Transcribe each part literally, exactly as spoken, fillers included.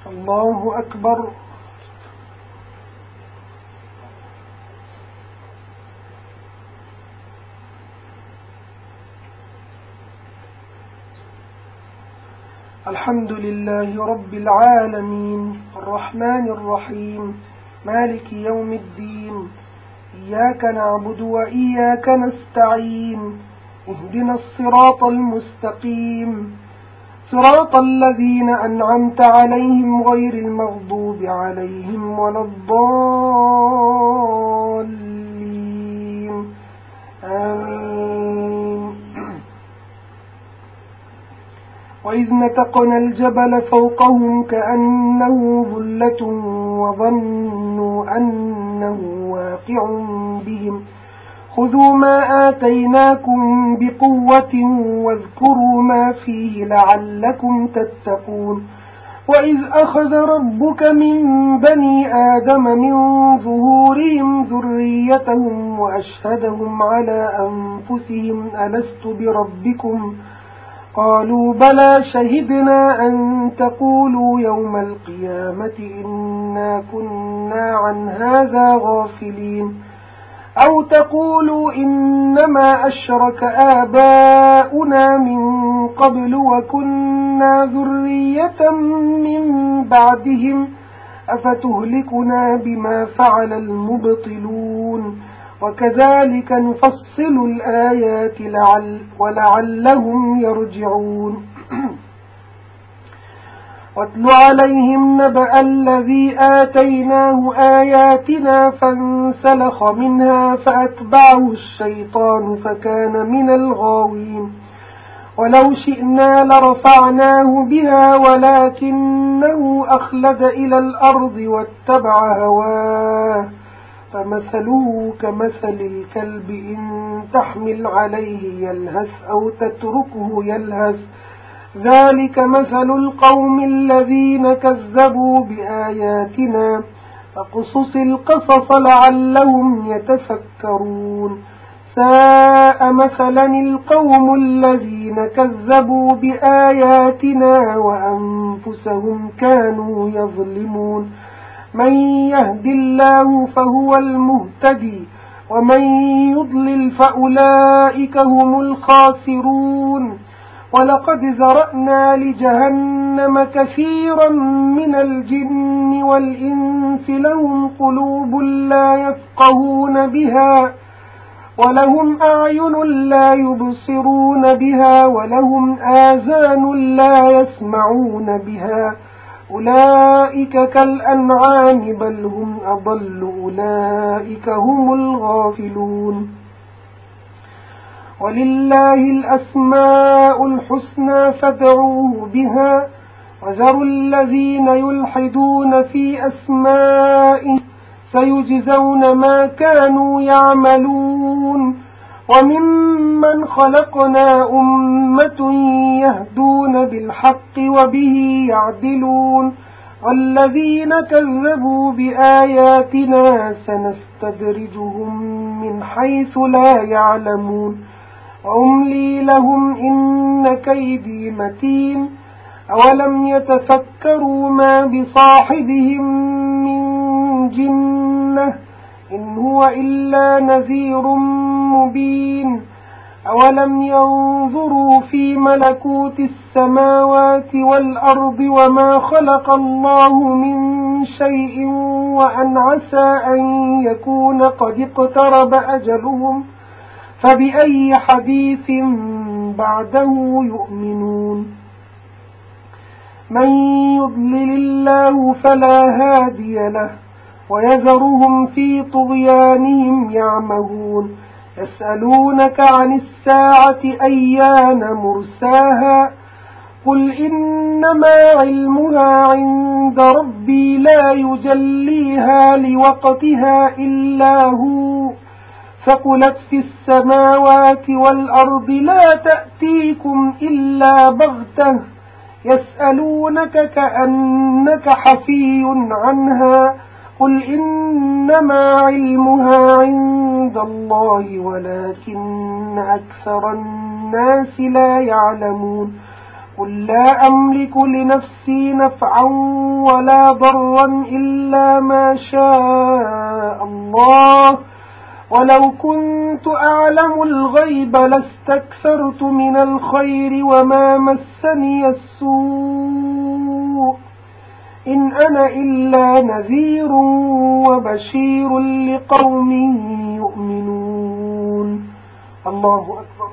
الله أكبر. الحمد لله رب العالمين الرحمن الرحيم مالك يوم الدين إياك نعبد وإياك نستعين اهدنا الصراط المستقيم صراط الذين أنعمت عليهم غير المغضوب عليهم ولا الضالين آمين. وإذ نتقنا الجبل فوقهم كأنه ظلة وظنوا أنه واقع بهم خذوا ما آتيناكم بقوة واذكروا ما فيه لعلكم تتقون. وإذ أخذ ربك من بني آدم من ظهورهم ذريتهم وأشهدهم على أنفسهم ألست بربكم قالوا بلى شهدنا أن تقولوا يوم القيامة إنا كنا عن هذا غافلين أو تقولوا إنما أشرك آباؤنا من قبل وكنا ذرية من بعدهم أفتهلكنا بما فعل المبطلون وكذلك نفصل الآيات لعل ولعلهم يرجعون. واتل عليهم نبأ الذي آتيناه آياتنا فانسلخ منها فأتبعه الشيطان فكان من الغاوين ولو شئنا لرفعناه بها ولكنه أخلد إلى الأرض واتبع هواه فمثله كمثل الكلب إن تحمل عليه يلهث أو تتركه يلهث ذلك مثل القوم الذين كذبوا بآياتنا فاقصص القصص لعلهم يتفكرون. ساء مثلا القوم الذين كذبوا بآياتنا وأنفسهم كانوا يظلمون. من يهد الله فهو المهتدي ومن يضلل فأولئك هم الخاسرون. ولقد ذرأنا لجهنم كثيرا من الجن والإنس لهم قلوب لا يفقهون بها ولهم أعين لا يبصرون بها ولهم آذان لا يسمعون بها أولئك كالأنعام بل هم أضل أولئك هم الغافلون. ولله الأسماء الحسنى فادعوه بها وذروا الذين يلحدون في أسمائه سيجزون ما كانوا يعملون. وممن خلقنا أمة يهدون بالحق وبه يعدلون والذين كذبوا بآياتنا سنستدرجهم من حيث لا يعلمون وأملي لهم إن كيدي متين. أولم يتفكروا ما بصاحبهم من جنة إن هو إلا نذير مبين. أولم ينظروا في ملكوت السماوات والأرض وما خلق الله من شيء وأن عسى أن يكون قد اقترب أجلهم فبأي حديث بعده يؤمنون. من يضلل الله فلا هادي له ويذرهم في طغيانهم يعمهون. يسألونك عن الساعة أيان مرساها قل إنما علمها عند ربي لا يجليها لوقتها إلا هو ثقلت في السماوات والأرض لا تأتيكم إلا بغتة يسألونك كأنك حفي عنها قل إنما علمها عند الله ولكن أكثر الناس لا يعلمون. قل لا أملك لنفسي نفعا ولا ضرا إلا ما شاء الله ولو كنت أعلم الغيب لاستكثرت من الخير وما مسني السوء إن أنا إلا نذير وبشير لقوم يؤمنون. الله أكبر.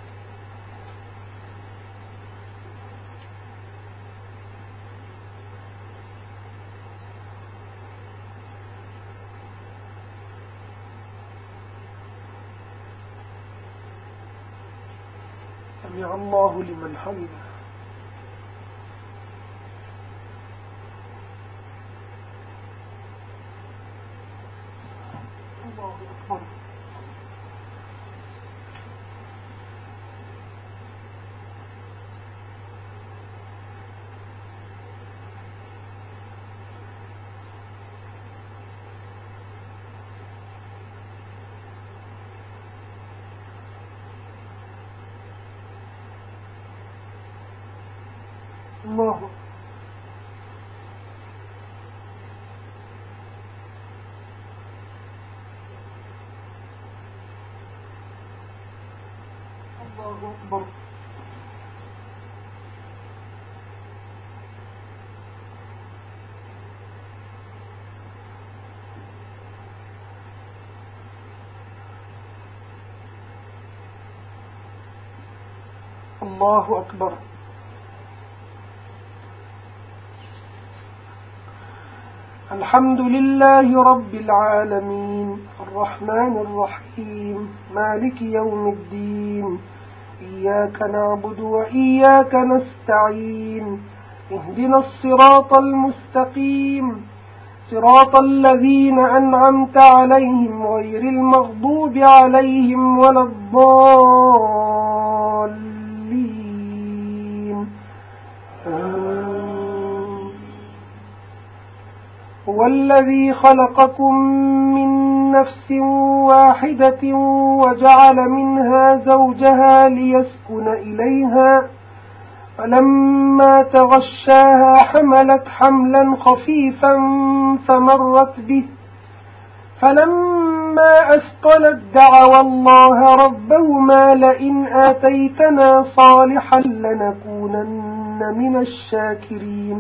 سمع الله لمن حمده. الله أكبر. الله الله أكبر. الله أكبر. الحمد لله رب العالمين الرحمن الرحيم مالك يوم الدين إياك نعبد وإياك نستعين اهدنا الصراط المستقيم صراط الذين أنعمت عليهم غير المغضوب عليهم ولا الضالين. هو الذي خلقكم من نفس واحدة وجعل منها زوجها ليسكن إليها فلما تغشاها حملت حملا خفيفا فمرت به فلما أثقلت دعوا الله ربهما لئن آتيتنا صالحا لنكونن من الشاكرين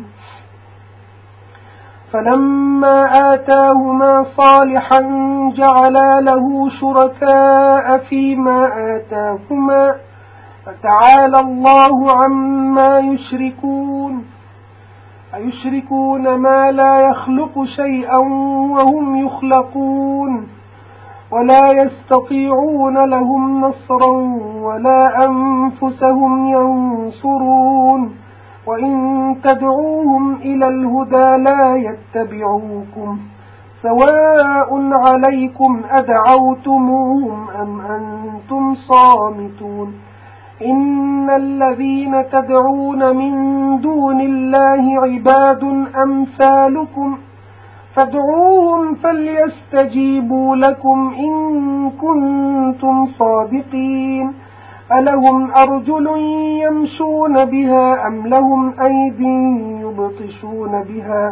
فلما آتاهما صالحا جعلا له شركاء فيما آتاهما فتعالى الله عما يشركون أيشركون ما لا يخلق شيئا وهم يخلقون ولا يستطيعون لهم نصرا ولا أنفسهم ينصرون وإن تدعوهم إلى الهدى لا يتبعوكم سواء عليكم أدعوتموهم أم أنتم صامتون إن الذين تدعون من دون الله عباد أمثالكم فادعوهم فليستجيبوا لكم إن كنتم صادقين ألهم أرجل يمشون بها أم لهم أيد يبطشون بها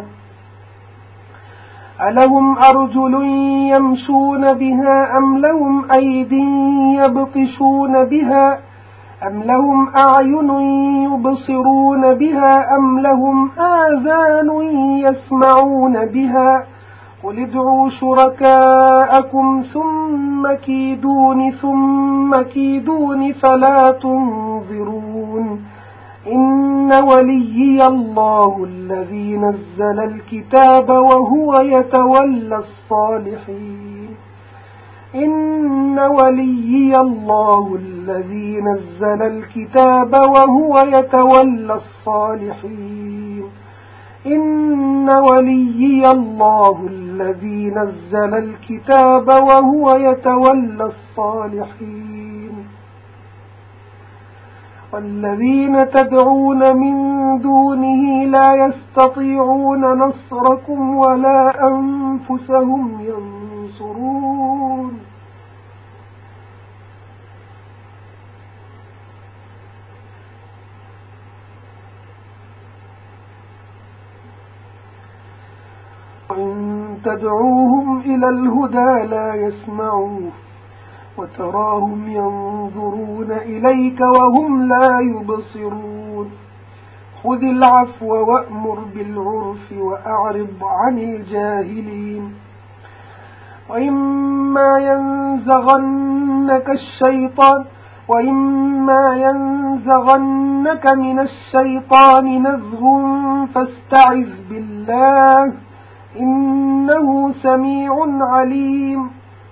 ألهم أرجل يمشون بها أم لهم أيد يبطشون بها أم لهم أعين يبصرون بها أم لهم آذان يسمعون بها قل ادعوا شركاءكم ثم كيدون ثم كيدون فلا تنظرون إن وليي الله الذي نزل الكتاب وهو يتولى الصالحين إن وليي الله الذي نزل الكتاب وهو يتولى الصالحين إن وليي الله الذي نزل الكتاب وهو يتولى الصالحين والذين تدعون من دونه لا يستطيعون نصركم ولا أنفسهم ينصرون تدعوهم إلى الهدى لا يسمعون وتراهم ينظرون إليك وهم لا يبصرون خذ العفو وأمر بالعرف وأعرض عن الجاهلين وإما ينزغنك الشيطان وإما ينزغنك من الشيطان نزغ فاستعذ بالله إنه سميع عليم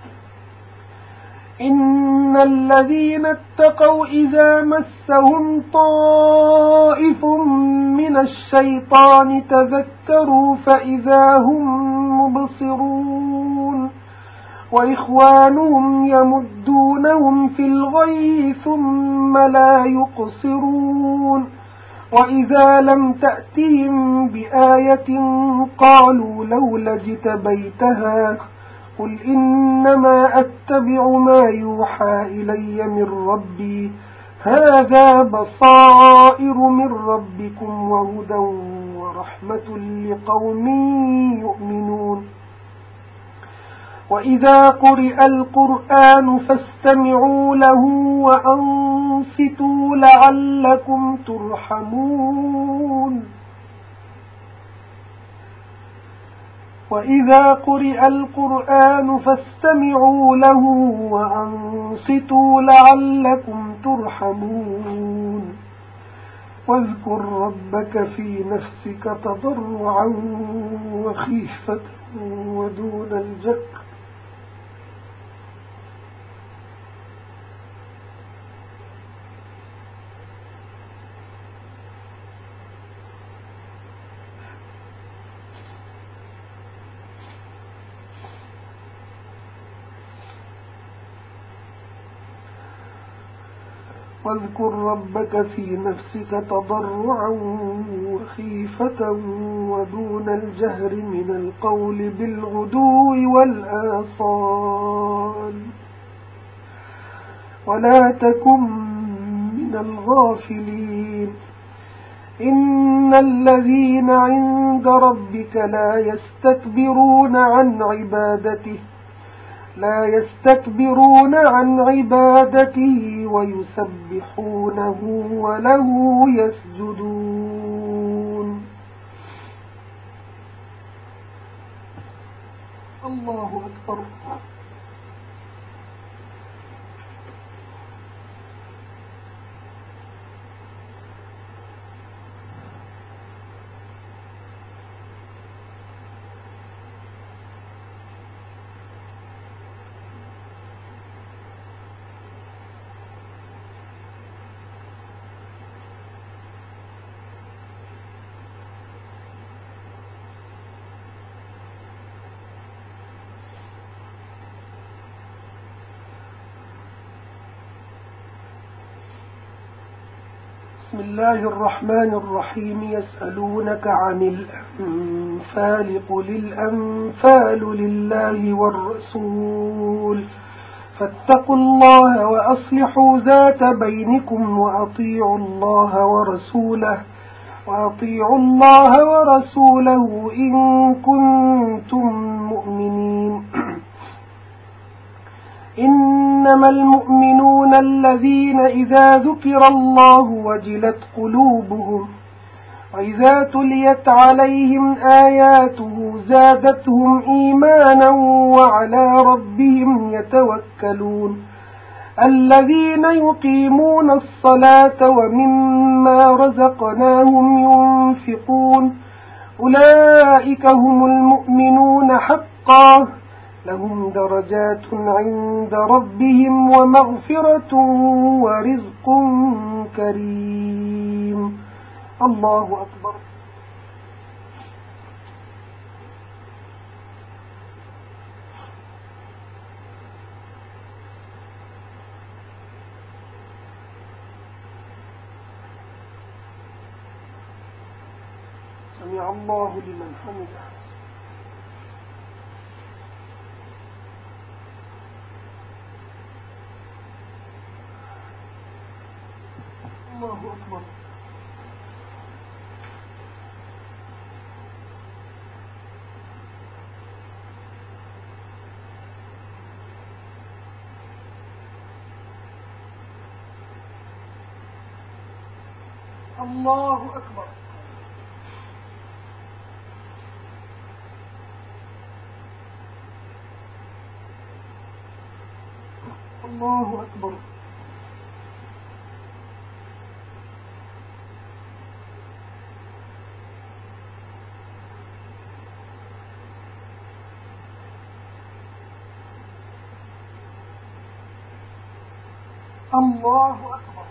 إن الذين اتقوا إذا مسهم طائف من الشيطان تذكروا فإذا هم مبصرون وإخوانهم يمدونهم في الغي ثم لا يقصرون وإذا لم تأتهم بآية قالوا لولا اجتبيتها قل إنما أتبع ما يوحى إلي من ربي هذا بصائر من ربكم وهدى ورحمة لقوم يؤمنون وإذا قرئ القرآن فاستمعوا له وأنصتوا لعلكم ترحمون وإذا قرئ القرآن فاستمعوا له وأنصتوا لعلكم ترحمون واذكر ربك في نفسك تضرعا وخيفة ودون الجهر واذكر ربك في نفسك تضرعا وخيفة ودون الجهر من القول بالغدو والآصال ولا تكن من الغافلين إن الذين عند ربك لا يستكبرون عن عبادته لا يستكبرون عن عبادته ويسبحونه وله يسجدون الله أكبر بسم الله الرحمن الرحيم يسألونك عن الأنفال قل الأنفال لله والرسول فاتقوا الله وأصلحوا ذات بينكم وأطيعوا الله ورسوله وأطيعوا الله ورسوله إن كنتم مؤمنين إنما المؤمنون الذين إذا ذكر الله وجلت قلوبهم وإذا تليت عليهم آياته زادتهم إيمانا وعلى ربهم يتوكلون الذين يقيمون الصلاة ومما رزقناهم ينفقون أولئك هم المؤمنون حقا لهم درجات عند ربهم ومغفرة ورزق كريم الله أكبر سمع الله لمن حمده الله أكبر الله أكبر. الله أكبر. الله أكبر.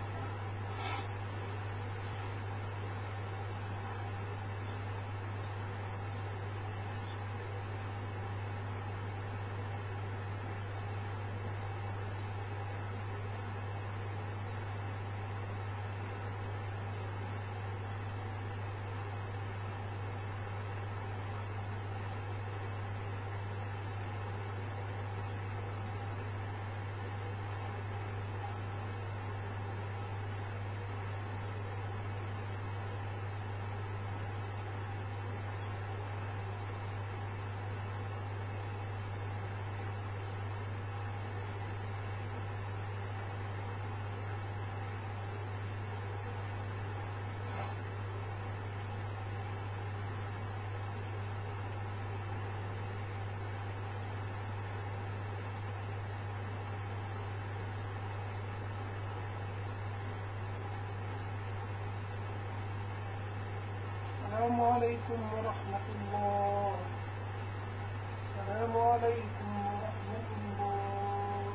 السلام عليكم ورحمة الله. السلام عليكم ورحمة الله.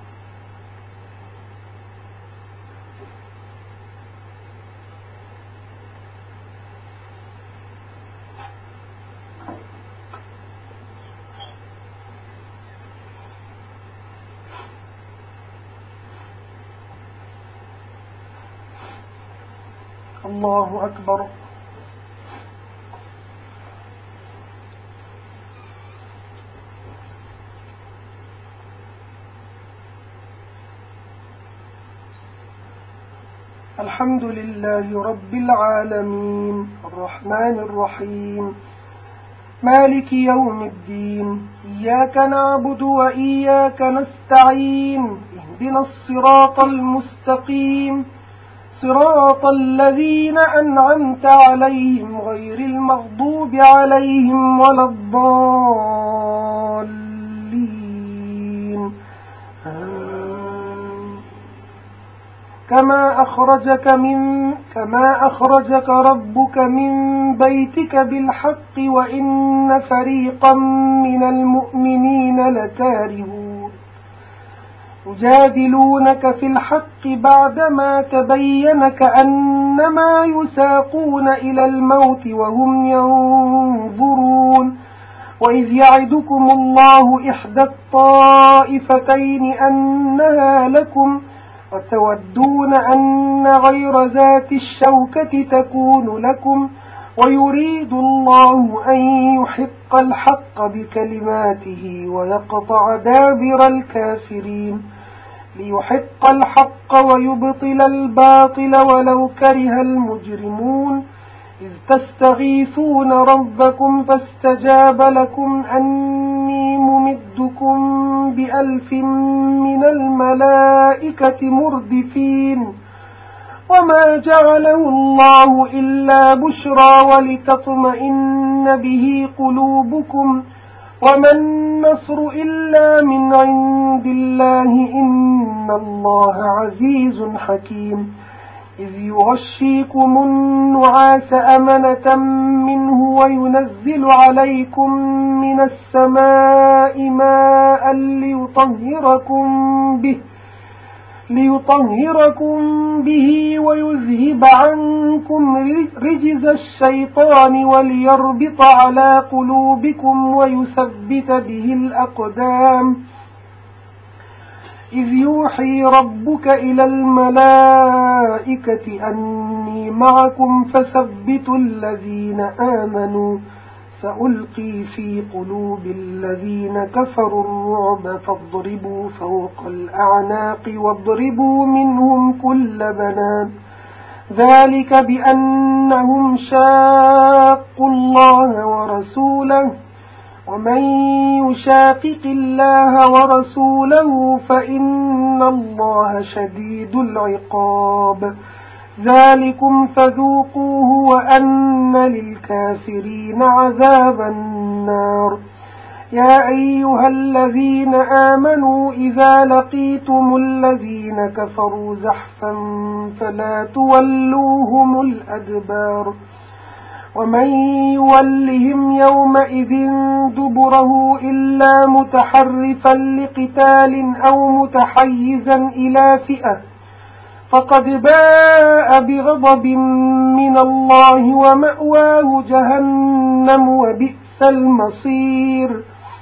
الله أكبر. الحمد لله رب العالمين الرحمن الرحيم مالك يوم الدين إياك نعبد وإياك نستعين اهدنا الصراط المستقيم صراط الذين أنعمت عليهم غير المغضوب عليهم ولا الضالين. كما أخرجك من كما أخرجك ربك من بيتك بالحق وإن فريقا من المؤمنين لكارهون يجادلونك في الحق بعدما تبين كأنما يساقون إلى الموت وهم ينظرون وإذ يعدكم الله إحدى الطائفتين أنها لكم وتودون أن غير ذات الشوكة تكون لكم ويريد الله أن يحق الحق بكلماته ويقطع دابر الكافرين ليحق الحق ويبطل الباطل ولو كره المجرمون إذ تستغيثون ربكم فاستجاب لكم أني ممدكم بألف من الملائكة مردفين وما جعله الله إلا بشرى ولتطمئن به قلوبكم وما النصر إلا من عند الله إن الله عزيز حكيم إذ يغشيكم النعاس أمنة منه وينزل عليكم من السماء ماء ليطهركم به ليطهركم به ويذهب عنكم رجز الشيطان وليربط على قلوبكم ويثبت به الأقدام إذ يوحي ربك إلى الملائكة أني معكم فثبتوا الذين آمنوا سألقي في قلوب الذين كفروا الرعب فاضربوا فوق الأعناق واضربوا منهم كل بنان ذلك بأنهم شاقوا الله ورسوله ومن يشاقق الله ورسوله فإن الله شديد العقاب ذلكم فذوقوه وأن للكافرين عذاب النار. يا أيها الذين آمنوا إذا لقيتم الذين كفروا زحفا فلا تولوهم الأدبار ومن يولهم يومئذ دبره إلا متحرفا لقتال أو متحيزا إلى فئة فقد باء بغضب من الله ومأواه جهنم وبئس المصير.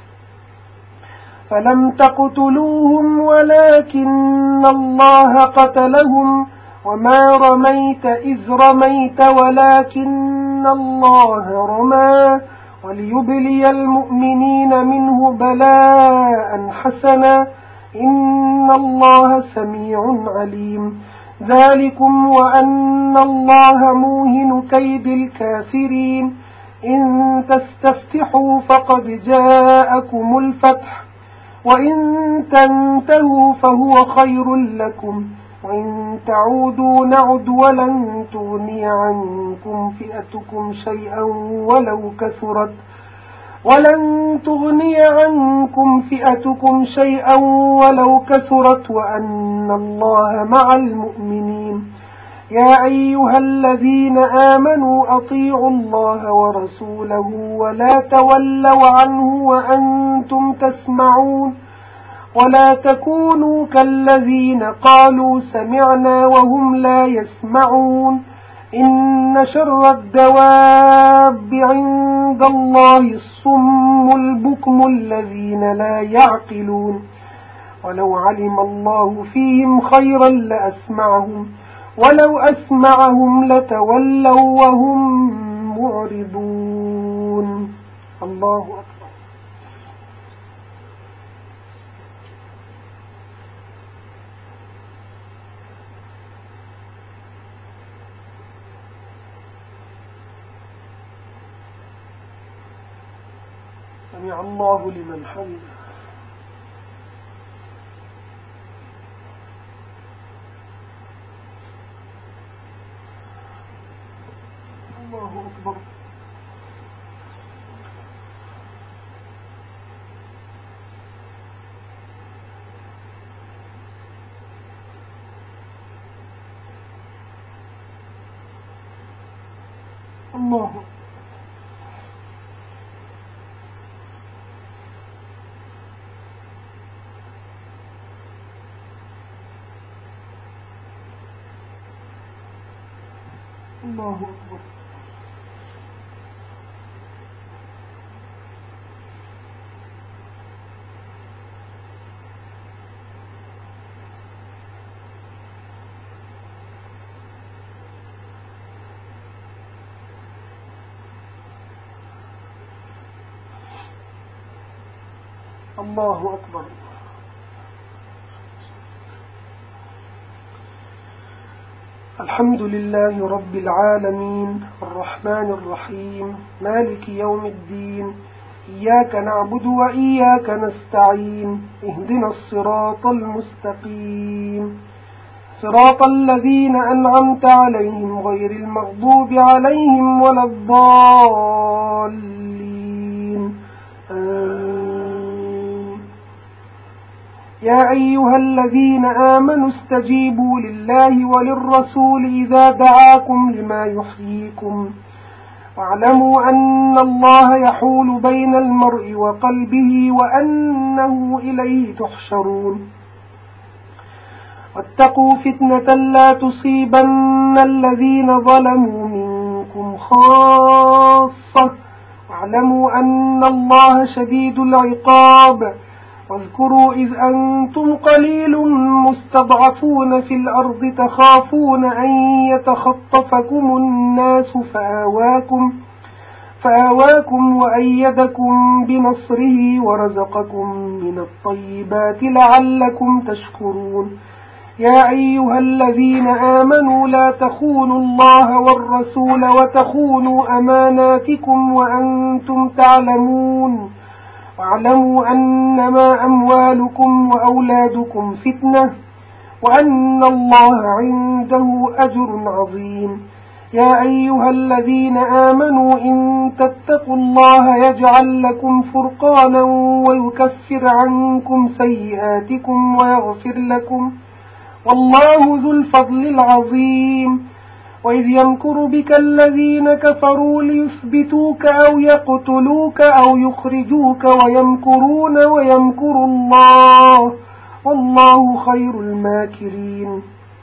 فلم تقتلوهم ولكن الله قتلهم وما رميت إذ رميت ولكن الله رمى وليبلي المؤمنين منه بلاء حسنا إن الله سميع عليم. ذلكم وأن الله موهن كيد الكافرين. إن تستفتحوا فقد جاءكم الفتح وإن تنتهوا فهو خير لكم وإن تعودوا نعد ولن تغني عنكم فئتكم شيئا ولو كثرت ولن تغني عنكم فئتكم شيئا ولو كثرت وأن الله مع المؤمنين. يا أيها الذين آمنوا أطيعوا الله ورسوله ولا تولوا عنه وأنتم تسمعون ولا تكونوا كالذين قالوا سمعنا وهم لا يسمعون. إن شر الدواب عند الله الصم البكم الذين لا يعقلون ولو علم الله فيهم خيرا لأسمعهم ولو أسمعهم لتولوا وهم معرضون. الله أكبر. سمع الله لمن حمده. الله أكبر. الله أكبر. الله أكبر. الله أكبر. الحمد لله رب العالمين الرحمن الرحيم مالك يوم الدين إياك نعبد وإياك نستعين اهدنا الصراط المستقيم صراط الذين أنعمت عليهم غير المغضوب عليهم ولا الضالين آمين. يا أيها الذين آمنوا استجيبوا لله وللرسول إذا دعاكم لما يحييكم واعلموا أن الله يحول بين المرء وقلبه وأنه إليه تحشرون. واتقوا فتنة لا تصيبن الذين ظلموا منكم خاصة واعلموا أن الله شديد العقاب. واذكروا إذ أنتم قليل مستضعفون في الأرض تخافون أن يتخطفكم الناس فآواكم, فآواكم وأيدكم بنصره ورزقكم من الطيبات لعلكم تشكرون. يا أيها الذين آمنوا لا تخونوا الله والرسول وتخونوا أماناتكم وأنتم تعلمون واعلموا أنما أموالكم وأولادكم فتنة وأن الله عنده أجر عظيم. يا أيها الذين آمنوا إن تتقوا الله يجعل لكم فرقانا ويكفر عنكم سيئاتكم ويغفر لكم، والله ذو الفضل العظيم. وإذ يمكر بك الذين كفروا ليثبتوك أو يقتلوك أو يخرجوك ويمكرون ويمكر الله والله خير الماكرين.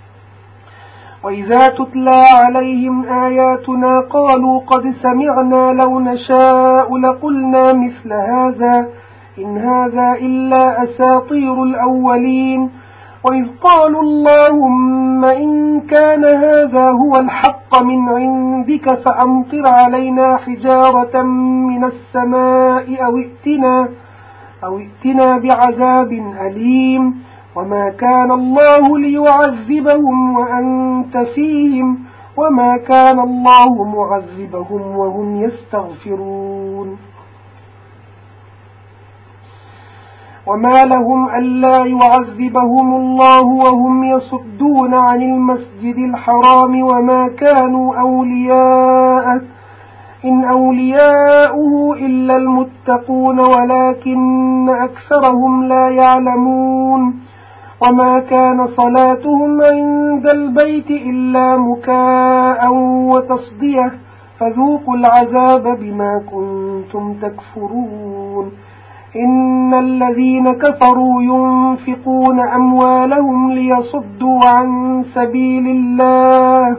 وإذا تتلى عليهم آياتنا قالوا قد سمعنا لو نشاء لقلنا مثل هذا إن هذا إلا أساطير الأولين. وإذ قالوا اللهم إن كان هذا هو الحق من عندك فأمطر علينا حجارة من السماء أو ائتنا, أو ائتنا بعذاب أليم. وما كان الله ليعذبهم وأنت فيهم وما كان الله معذبهم وهم يستغفرون. وما لهم ألا يعذبهم الله وهم يصدون عن المسجد الحرام وما كانوا أولياءه إن أولياؤه إلا المتقون ولكن أكثرهم لا يعلمون. وما كان صلاتهم عند البيت إلا مكاء وتصدية فذوقوا العذاب بما كنتم تكفرون. إن الذين كفروا ينفقون أموالهم ليصدوا عن سبيل الله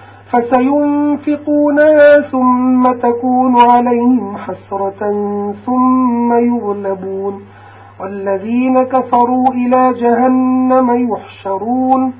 فسينفقونها ثم تكون عليهم حسرة ثم يغلبون والذين كفروا إلى جهنم يحشرون.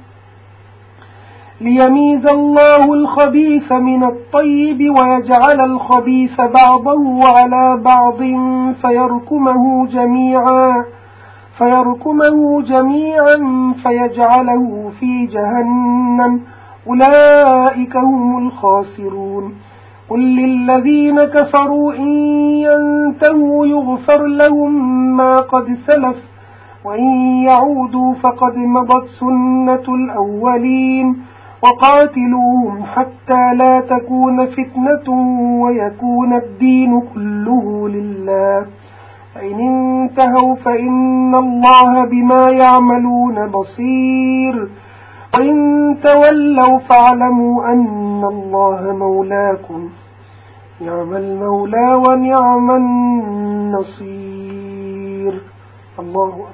ليميز الله الخبيث من الطيب ويجعل الخبيث بعضه على بعض فيركمه جميعا فيركمه جميعا فيجعله في جهنم أولئك هم الخاسرون. قل للذين كفروا إن ينتهوا يغفر لهم ما قد سلف وإن يعودوا فقد مضت سنة الأولين وقاتلوهم حتى لا تكون فتنة ويكون الدين كله لله فإن انتهوا فإن الله بما يعملون بصير وإن تولوا فاعلموا أن الله مولاكم نعم المولى ونعم النصير. الله أكبر.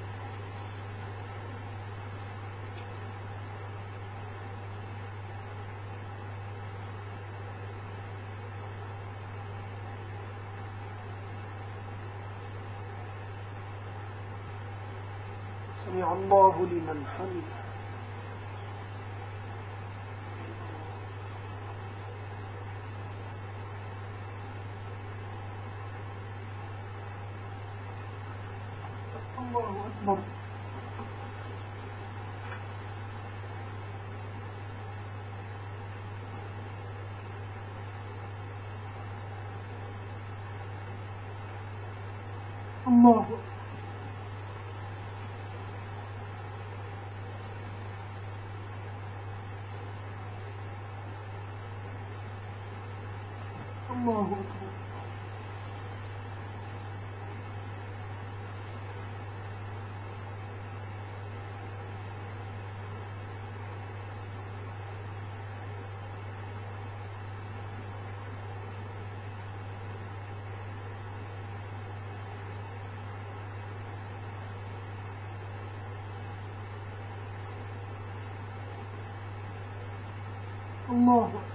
سمع الله لمن حمده. الله أكبر. الله أكبر. الله أكبر. الله